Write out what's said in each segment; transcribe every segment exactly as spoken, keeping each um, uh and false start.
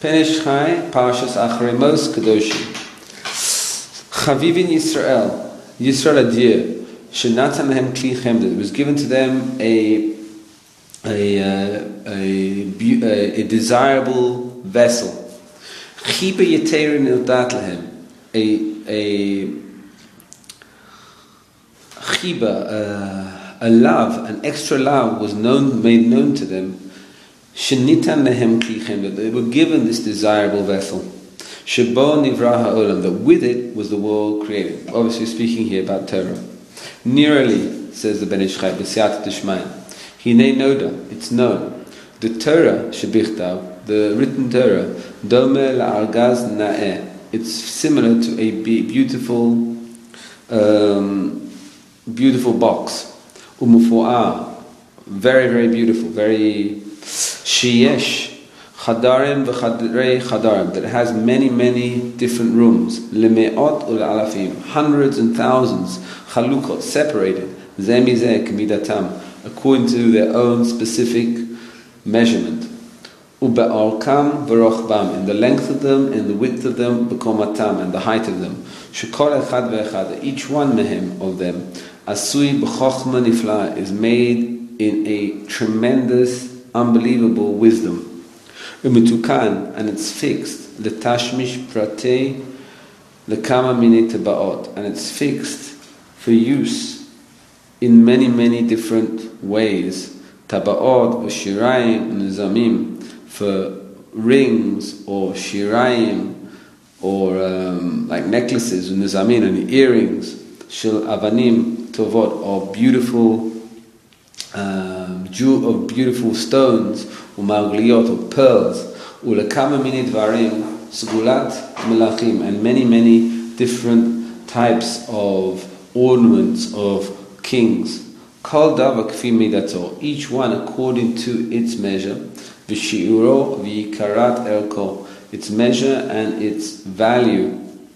Penesh Chai, Parshas Acharei Mos Kedoshim. Chavivin Yisrael, Yisrael Adir, Shenatan Lahem Kli Chemda. It was given to them a a uh, a, a, a desirable vessel. Chiba Yeterin Ildat Lahem, a a chiba, uh, a love, an extra love was known, made known to them. Shenitan Lahem Kli Chemda. They were given this desirable vessel. Shebo Nivra Ha'olam, that with it was the world created. Obviously speaking here about Torah. Nearly, says the Ben Ish Chai, B'siyat Tishmain, Hinei Noda, it's known. The Torah, Shebichtav, the written Torah, Dome La'argaz Na'eh, it's similar to a beautiful, um, beautiful box. Umufu'ah, very, very beautiful, very Sheyesh. Chadarim v'chadrei chadarim, that has many, many different rooms. Leme'ot u'l'alafim, hundreds and thousands. Chalukot, separated. Zemizeh k'midatam, according to their own specific measurement. Ube'orkam v'rochbam, in the length of them, in the width of them, b'komatam, and the height of them. Shekol echad ve'echad, each one mehem of them, asui b'chochma nifla, is made in a tremendous, unbelievable wisdom. Umitukan, and it's fixed. Letashmish pratei lekama mini tebaot, and it's fixed for use in many, many different ways. Tabaot or shirayim nizamim, for rings or shirayim or um, like necklaces and nizamin and earrings. Shil avanim tovot, or beautiful um, jew of beautiful stones. Umagliot, or pearls, ulekama mini dvarim, segulat melachim, and many, many different types of ornaments of kings. Kol davar kfi midato, each one according to its measure. V'shiuro v'yikarat elko, its measure and its value.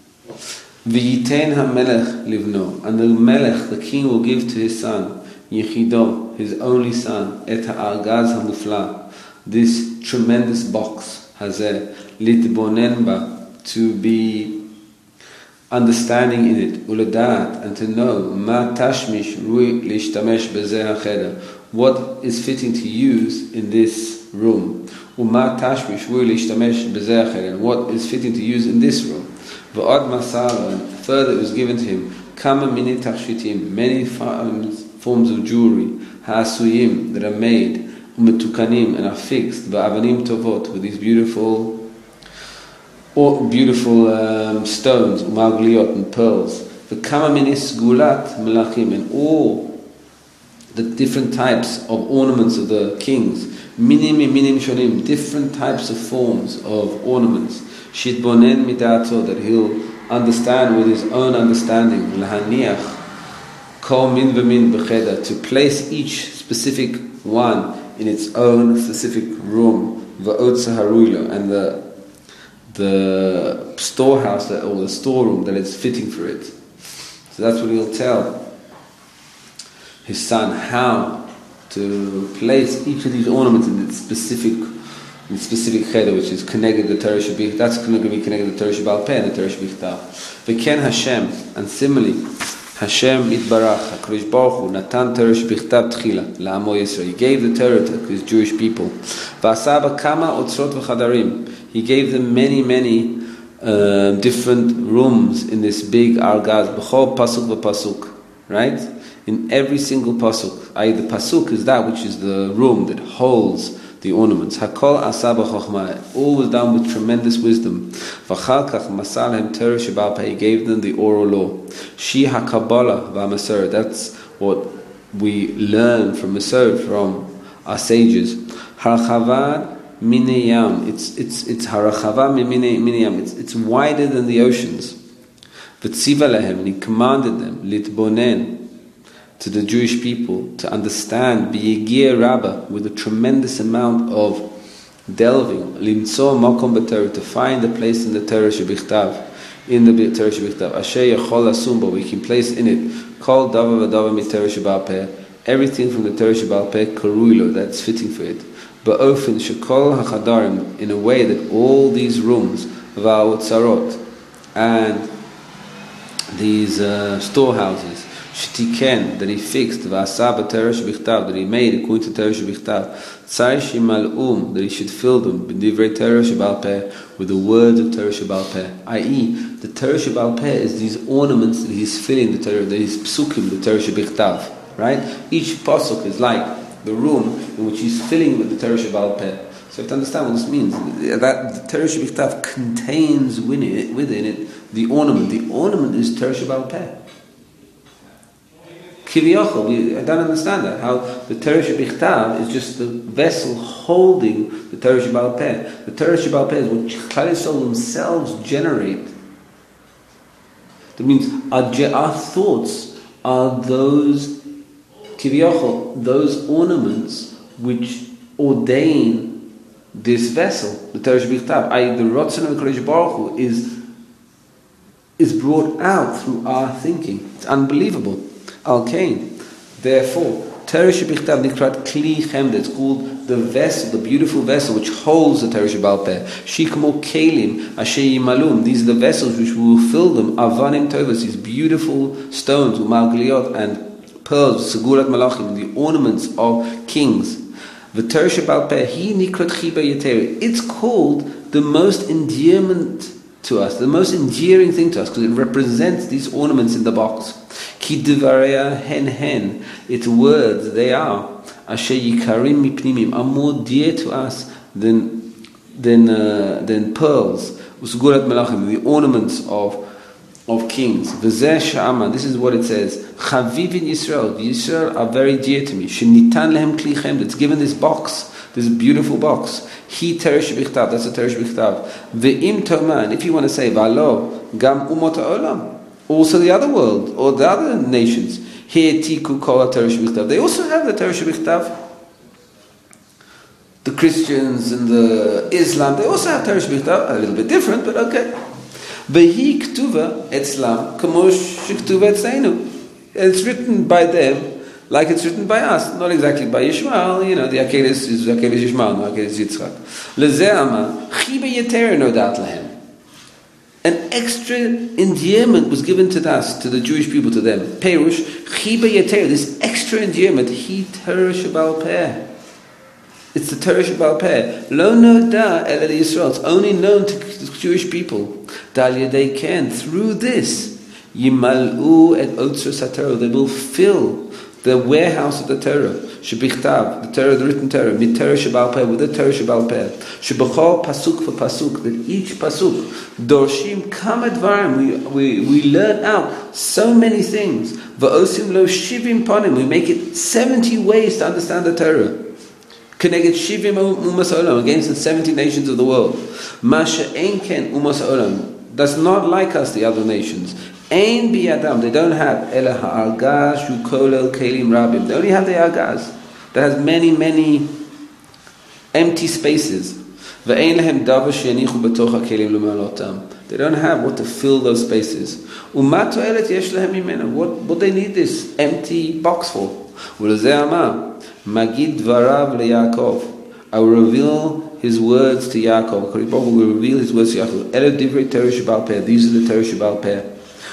V'yitein hamelech livno, and the melech, the king, will give to his son, Yechido, his only son, et ha'argaz hamufla, this tremendous box, hazeh, litbonen ba, to be understanding in it, uledat, and to know, ma tashmish rui lishtamesh bezeh hacheder, what is fitting to use in this room, uma tashmish rui lishtamesh bezeh hacheder, what is fitting to use in this room. V'od masala, and further it was given to him, kama mini tachshitim, many forms of jewelry, ha'asuyim, that are made, umetukanim, and are fixed, ba'avanim tovot, with these beautiful, or beautiful um, stones, umagliot, and pearls. V'kama minis gulat melachim, and all the different types of ornaments of the kings. Minim minim shonim, different types of forms of ornaments. Shitbonen midato, that he'll understand with his own understanding. Lahaniach kol min v'min b'cheder, to place each specific one in its own specific room, v'otza haruilo, and the the storehouse that, or the storeroom that is fitting for it. So that's what he'll tell his son, how to place each of these ornaments in its specific, in its specific cheder, which is connected to the Torah Shabbat. That's going to be connected to the Torah Shabbat Peh and the Torah Shabbat. V'ken Hashem, and similarly, Hashem Itbarach, HaKadosh Baruch Hu, Natan Torah Shbichtav Tchila, La'amo Yisrael. He gave the Torah to his Jewish people. V'asaba kama otzrot v'chadarim. He gave them many, many uh, different rooms in this big argaz. B'chol pasuk v'pasuk. Right? In every single pasuk. I, the pasuk is that which is the room that holds the ornaments. Hakol asaba chokhmah. All was done with tremendous wisdom. V'chalkach masalhem Torah sheba'al peh. He gave them the oral law. Shi hakabbalah v'amasorah. That's what we learn from Masorah, from our sages. Harchavad mineyam. It's it's it's harachava mineyam. It's it's wider than the oceans. V'tziva lehem. And he commanded them litbonen, to the Jewish people, to understand b'yigir rabba, with a tremendous amount of delving, limtso makom b'Torah, to find a place in the Torah shebichtav, in the Torah shebichtav, asher yachol asum bo, we can place in it kol davar v'davar mit Torah sheba'al peh, everything from the Torah sheba'al peh, karuilo, that's fitting for it, ba'ofen shekol hachadarim, in a way that all these rooms, va'otzarot, and these uh, storehouses, shtiken, that he fixed, v'asa b'torah shebichtav, that he made according to Torah shebichtav, tzai shimal'um, that he should fill them, b'divrei Torah shebal peh, with the words of Torah shebal peh, that is, the Torah shebal peh is these ornaments that he's filling the Torah, that he's psukim, the Torah shebichtav, right? Each pasuk is like the room in which he's filling with the Torah shebal peh. So you have to understand what this means. That the Torah shebichtav contains within it, within it the ornament. The ornament is Torah shebal peh. Kiviyachol, we I don't understand that. How the Torah shebichtav is just the vessel holding the Torah shebal peh. The Torah shebal peh is what Klal Yisrael themselves generate. That means our, our thoughts are those kiviyachol, those ornaments which ordain this vessel, the Torah shebichtav. I, the Ratzon of Kodesh Baruch Hu is is brought out through our thinking. It's unbelievable. Al Kain. Therefore, Torah shebichtav nikrat kli chemda. It's called the vessel, the beautiful vessel which holds the Torah shebal peh. Shikmo kelim asher yimalum. These are the vessels which we will fill them. Avanim tovas, these beautiful stones, umalgliot, and pearls, segurat malachim, the ornaments of kings. The Torah shebal peh hi nikrat chiba yeteri. It's called the most endearment to us, the most endearing thing to us, because it represents these ornaments in the box. Ki divareya hen hen, its words, they are asher yikarim mipnimim, are more dear to us than than uh, than pearls. Usgurat melachim, the ornaments of of kings. V'zeh sha'ama, this is what it says. Chavivin Yisrael, the Yisrael are very dear to me. Shenitan lehem kli chem, that's given this box, this beautiful box. He Torah shebichtav, that's a Torah shebichtav. Ve'im toma, and if you want to say v'alo gam umot ha'olam, also the other world or the other nations, he'etiku kol Torah shebichtav, they also have the Torah shebichtav. The Christians and the Islam, they also have Torah shebichtav, a little bit different, but okay. Vehi ktuva etzlam kamo shektuva etzeinu. It's written by them like it's written by us, not exactly by Yishmael. You know, the Akelis is Akelis Yishmael, no Akelis Yitzchak. Lezeh ama chiba yeter no dat lahem. An extra endearment was given to us, to the Jewish people, to them. Perush chiba yeter, this extra endearment. He Torah shebal peh. It's the Torah shebal peh. Lo noda el Yisrael. It's only known to the Jewish people. Dal yedei ken, through this, yimalu et otzros haTorah. They will fill the warehouse of the Torah, shebichtav, the Torah, the written Torah, mit Torah shebal peh, with the Torah shebal peh, shebachol pasuk for pasuk, that each pasuk, dorshim kama dvarim, we, we, we learn out so many things, va'osim lo shivim panim, we make it seventy ways to understand the Torah, keneged shivim umas ha'olam, against the seventy nations of the world, masha ein ken umas ha'olam, that's not like us, the other nations. Ein biyadam, they don't have ela ha'argaz shukolel kelim rabim. They only have the argaz that has many, many empty spaces. Ve'ein lehem davar she'yanichu betoch ha'kelim l'malotam. They don't have what to fill those spaces. U'ma to'elet yesh lehem mimena. What what they need this empty box for? V'lezeh amar magid dvarav leYaakov. I will reveal his words to Yaakov. Kodesh Baruch Hu will reveal his words to Yaakov. Ela divrei Torah shebal peh. These are the Torah shebal peh.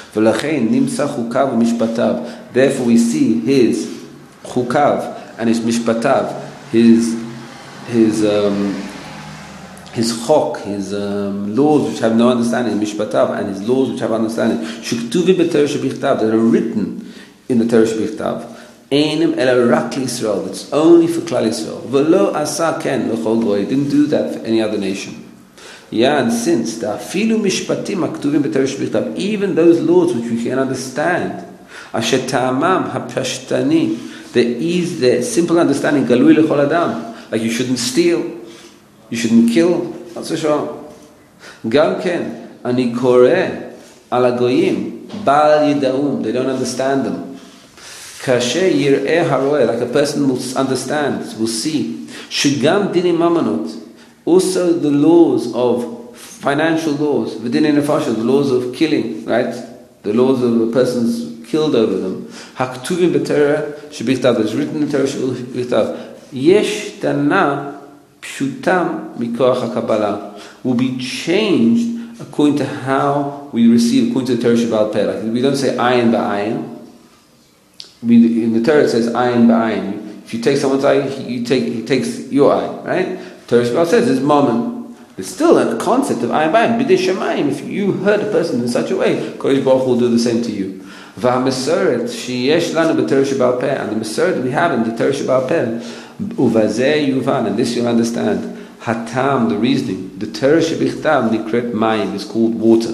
Therefore we see his chukav and his mishpatav, his his um, his chok, his um, laws which have no understanding, mishpatav, and his laws which have understanding, shuktuvi b'Torah shebichtav, that are written in the Torah shebichtav. Einim ela rak Yisrael, that's only for Klal Yisrael. V'lo asa ken l'chol goy, he didn't do that for any other nation. Yeah, and since the afilu mishpatim aktuvim b'Torah shebichtav, even those laws which we can understand, asher ta'amam hapashtani, the ease, the simple understanding, galui lechol adam, like you shouldn't steal, you shouldn't kill, that's for sure. Gam ken ani koreh ala goyim bal yidaum, they don't understand them. Kasher yireh haroeh, like a person will understand, will see. Shigam dinim mamonot, also the laws of financial laws, within nefashah, the laws of killing, right? The laws of a person's killed over them. Haktuvim b'Torah shebichtav, that's written in Torah shebichtav. Yesh tana pshutam mikoach HaKabbalah, will be changed according to how we receive, according to the Torah Shebaal Peh. Like we don't say ayin ba'ayin. We, in the Torah it says ayin ba'ayin. If you take someone's eye, you take, he takes your eye, right? Torah Shebaal says it's moment. There's still a concept of ayin ba'ayin. B'dei shamayim, if you hurt a person in such a way, Kodesh Baruch Hu will do the same to you. V'ha-meseret sheyesh lanu b'Torah Shebaal Peh, and the meseret we have in the Torah Shebaal Peh, uvazeh yuvan, and this you'll understand. Hatam, the reasoning, the Torah shebichtav nikret mayim, is called water.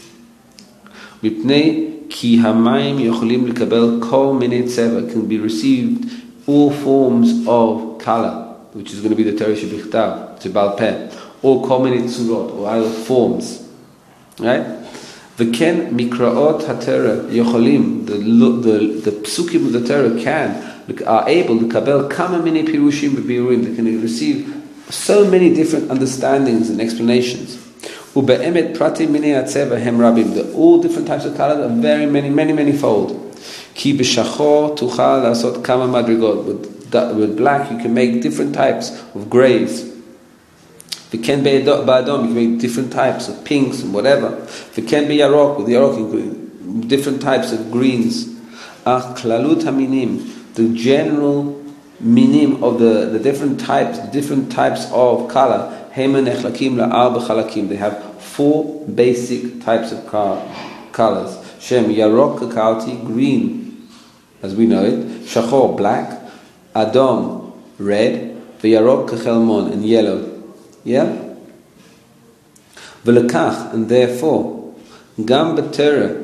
Mipnei ki hamayim yocholim likabel kol minei tzeva, can be received all forms of color, which is going to be the Torah shebichtav, Shebaal Peh, or kol minei tzurot, or other forms, right? V'ken mikraot haTorah yocholim, the the the psukim of the Torah can are able to kabel kama minei pirushim v'birurim, they can receive so many different understandings and explanations. Ube'emet pratim minei hatzeva hem rabim, the all different types of colors are very many, many, many fold. Ki b'shachor tuchal lasot kama madrigot, with with black you can make different types of grays. V'ken be'adom, you can make different types of pinks and whatever. V'ken be'yarok, with yarok you can make different types of greens. Ach klalut haminim, the general minim of the, the different types, the different types of color. Hema nechlakim la'arba chalakim, they have four basic types of car, colors. Shem yarok kakalti, green, as we know it. Shachor, black. Adom, red. V'yarok kachelmon, and yellow. Yeah? V'lekach, and therefore, gam b'Torah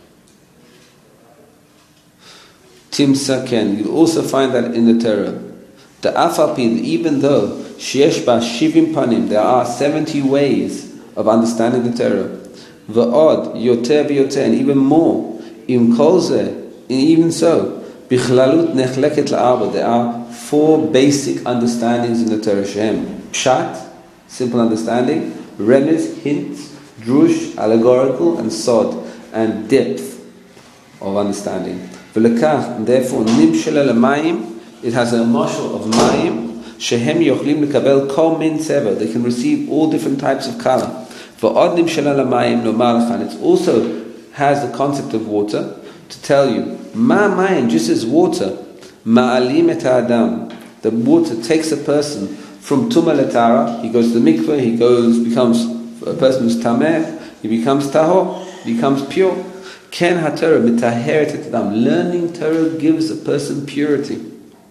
timsaken, you'll also find that in the Torah. The afapi, even though sheyesh ba shivim panim, there are seventy ways of understanding the Torah. V'od yoter v'yoter, and even more. Im kol zeh, even so, bichlalut nechleket la'arba, there are four basic understandings in the Torah. Shem pshat, simple understanding, remez, hints, drush, allegorical, and sod, and depth of understanding. V'lekach, and therefore, nimshel l'mayim, it has a mashal of mayim, shehem yochlim lekabel kol min tzeva, they can receive all different types of color. V'od nimshel l'mayim lomar lechan, it also has the concept of water to tell you, ma mayim, just as water, ma'alim et ha'adam, the water takes a person from Tumah Letara, he goes to the mikveh, he goes, becomes a person who's tameh, he becomes tahor, becomes pure. Ken haTorah mitaheret et adam, learning Torah gives a person purity,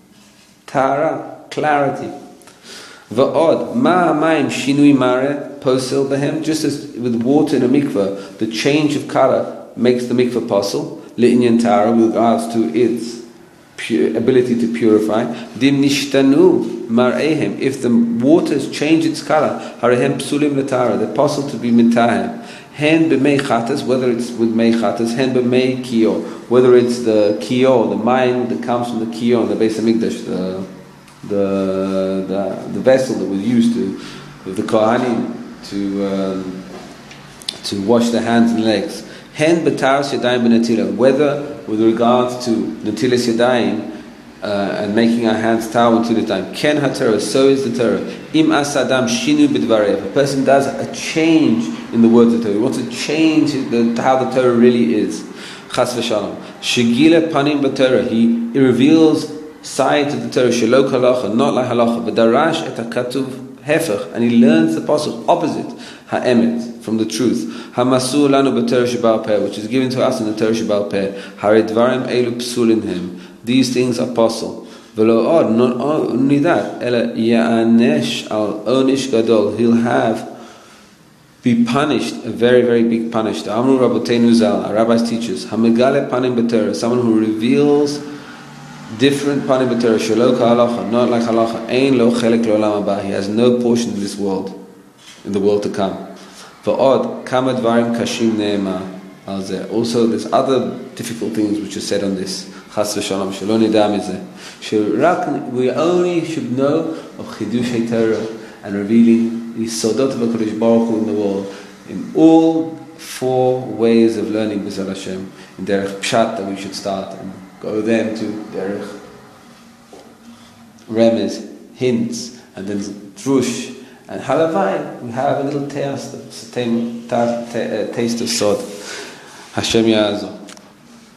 tara, clarity. Va'od ma mayim shinui mare posel behem, just as with water in a mikveh, the change of color makes the mikveh posel, le'inyan tara, with regards to its pure ability to purify. Dim nishtanu mar'ehem, if the waters change its color, harehem psulim letara, they're possible to be mitahem. Hen b'mei chatas, whether it's with mei chatas, hen b'mei kiyo, whether it's the kiyo, the mayim that comes from the kiyo in the Beis Hamikdash, the the the the vessel that was used to with the kohanim to um, to wash their hands and legs. Hen b'taras yadayim b'natila, whether with regards to natilas yadayim uh, and making our hands towel until the time. Ken haTorah, so is the Torah. Im asadam shinu b'dvarei, if a person does a change in the words of the Torah, he wants to change the, how the Torah really is. Chas v'shalom. Shegila panim b'Torah, he, he reveals sides of the Torah, shelo halacha, not like halacha, v'darash et hakatuv hefech, and he learns the possible opposite, ha'emet, from the truth. Hamasu lanu b'Torah Shebaal Peh, which is given to us in the Torah Shebaal Peh. Hare dvarim elu psulin hem, these things are possible. V'lo od, not only that, ela ya'anesh al onish gadol, he'll have be punished, a very, very big punish. The Amru Rabbeinu Zal, our rabbis teachers, Hamegale panim b'Torah, someone who reveals different panim b'Torah, shelo ka'halacha, not like halacha, ein lo chelek lo'olam haba, he has no portion in this world, in the world to come. V'od kama dvarim kashim ne'ema al zeh. Also, there's other difficult things which are said on this. Chas v'shalom, shelo nida mizeh. Sherak, we only should know of chidush Torah and revealing the sodot of HaKadosh Baruch Hu in the world, in all four ways of learning B'ezras Hashem, in Derech Pshat that we should start, and go then to Derech Remez, hints, and then drush, and halavai, we have a little taste of, taste of sod. Hashem Ya'azor.